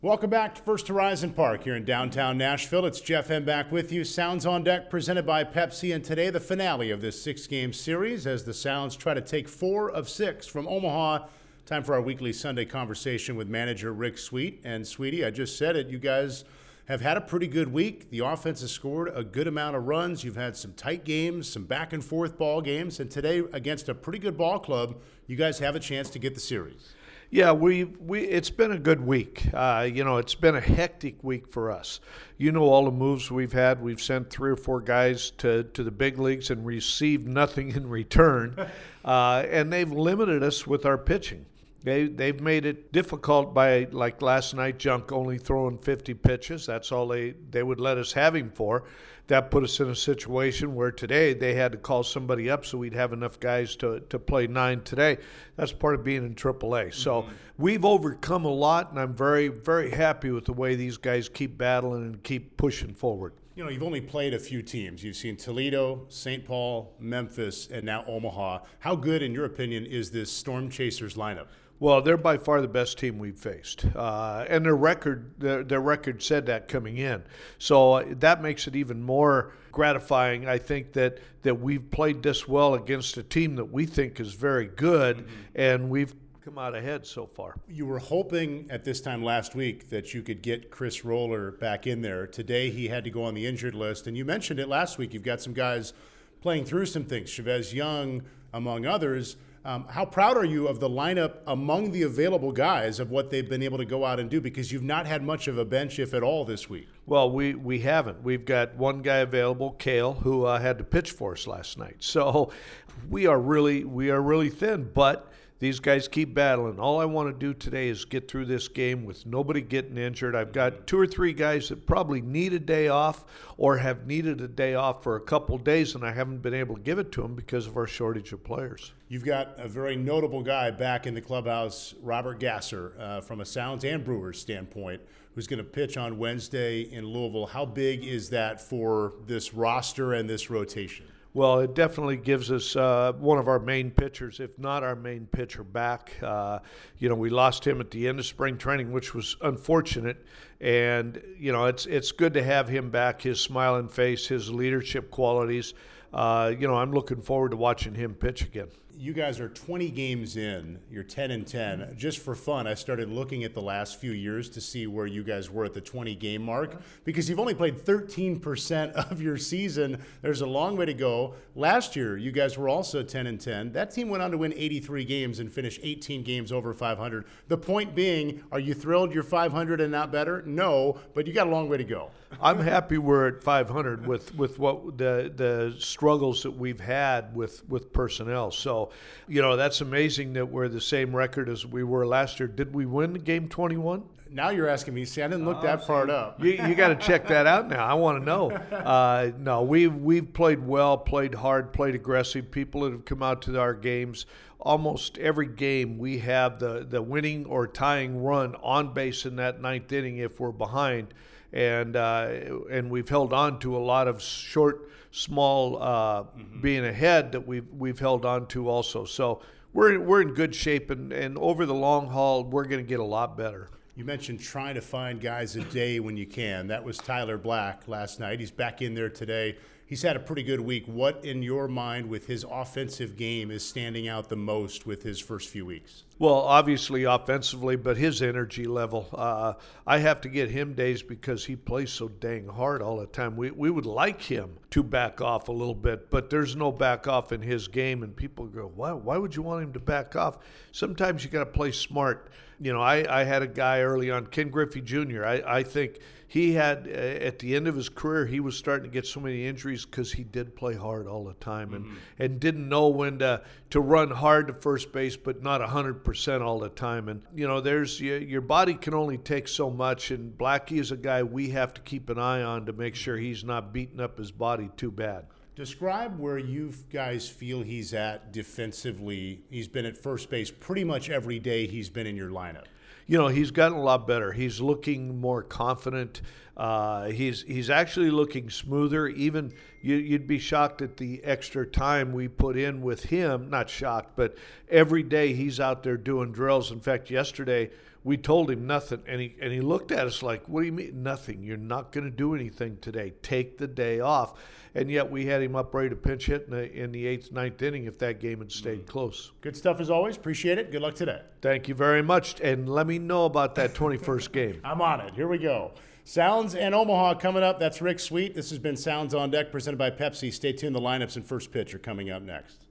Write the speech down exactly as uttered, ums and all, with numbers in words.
Welcome back to First Horizon Park here in downtown Nashville. It's Jeff M. back with you. Sounds on Deck presented by Pepsi, and today the finale of this six-game series as the Sounds try to take four of six from Omaha. Time for our weekly Sunday conversation with manager Rick Sweet. And Sweetie, I just said it, you guys have had a pretty good week. The offense has scored a good amount of runs. You've had some tight games, some back-and-forth ball games, and today against a pretty good ball club, you guys have a chance to get the series. Yeah, we we it's been a good week. Uh, you know, it's been a hectic week for us. You know all the moves we've had. We've sent three or four guys to, to the big leagues and received nothing in return, uh, and they've limited us with our pitching. They they've made it difficult by, like last night, Junk only throwing fifty pitches. That's all they they would let us have him for. That put us in a situation where today they had to call somebody up so we'd have enough guys to, to play nine today. That's part of being in triple A. So mm-hmm. we've overcome a lot, and I'm very, very happy with the way these guys keep battling and keep pushing forward. You know, you've only played a few teams. You've seen Toledo, Saint Paul, Memphis, and now Omaha. How good, in your opinion, is this Storm Chasers lineup? Well, they're by far the best team we've faced, uh, and their record their, their record said that coming in. So uh, that makes it even more gratifying. I think that that we've played this well against a team that we think is very good, mm-hmm. and we've come out ahead so far. You were hoping at this time last week that you could get Chris Roller back in there. Today he had to go on the injured list, and you mentioned it last week. You've got some guys playing through some things, Chavez Young, among others. Um, how proud are you of the lineup among the available guys of what they've been able to go out and do? Because you've not had much of a bench, if at all, this week. Well, we, we haven't. We've got one guy available, Kale, who uh, had to pitch for us last night. So we are really we are really thin, but these guys keep battling. All I want to do today is get through this game with nobody getting injured. I've got two or three guys that probably need a day off or have needed a day off for a couple days, and I haven't been able to give it to them because of our shortage of players. You've got a very notable guy back in the clubhouse, Robert Gasser, uh, from a Sounds and Brewers standpoint, who's going to pitch on Wednesday in Louisville. How big is that for this roster and this rotation? Well, it definitely gives us uh, one of our main pitchers, if not our main pitcher, back. Uh, you know, we lost him at the end of spring training, which was unfortunate. And, you know, it's it's good to have him back, his smiling face, his leadership qualities. Uh, you know, I'm looking forward to watching him pitch again. You guys are twenty games in. You're ten and ten. Just for fun, I started looking at the last few years to see where you guys were at the twenty-game mark because you've only played thirteen percent of your season. There's a long way to go. Last year, you guys were also ten and ten. That team went on to win eighty-three games and finish eighteen games over five hundred. The point being, are you thrilled you're five hundred and not better? No, but you got a long way to go. I'm happy we're at five hundred with, with what the the struggles that we've had with, with personnel. So, you know, that's amazing that we're the same record as we were last year. Did we win game twenty-one? Now you're asking me. See, I didn't look oh, that far up. You, you got to check that out now. I want to know. Uh, no, we've we've played well, played hard, played aggressive. People that have come out to our games, almost every game we have the, the winning or tying run on base in that ninth inning if we're behind. And uh, and we've held on to a lot of short, small uh, mm-hmm. being ahead that we've we've held on to also. So we're we're in good shape, and, and over the long haul, we're going to get a lot better. You mentioned trying to find guys a day when you can. That was Tyler Black last night. He's back in there today. He's had a pretty good week. What, in your mind, with his offensive game, is standing out the most with his first few weeks? Well, obviously offensively, but his energy level. Uh, I have to get him days because he plays so dang hard all the time. We we would like him to back off a little bit, but there's no back off in his game, and people go, why, why would you want him to back off? Sometimes you got to play smart. You know, I, I had a guy early on, Ken Griffey Junior I, I think he had, uh, at the end of his career, he was starting to get so many injuries because he did play hard all the time and, mm-hmm. and didn't know when to, to run hard to first base, but not one hundred percent all the time. And, you know, there's your, your body can only take so much, and Blackie is a guy we have to keep an eye on to make sure he's not beating up his body too bad. Describe where you guys feel he's at defensively. He's been at first base pretty much every day he's been in your lineup. You know, he's gotten a lot better. He's looking more confident. Uh, he's he's actually looking smoother. Even you, you'd be shocked at the extra time we put in with him. Not shocked, but every day he's out there doing drills. In fact, yesterday we told him nothing, and he and he looked at us like, what do you mean nothing? You're not going to do anything today. Take the day off. And yet we had him up ready to pinch hit in the, in the eighth, ninth inning if that game had stayed close. Good stuff as always. Appreciate it. Good luck today. Thank you very much, and let me know about that twenty-first game. I'm on it. Here we go. Sounds and Omaha coming up. That's Rick Sweet. This has been Sounds on Deck presented by Pepsi. Stay tuned. The lineups and first pitch are coming up next.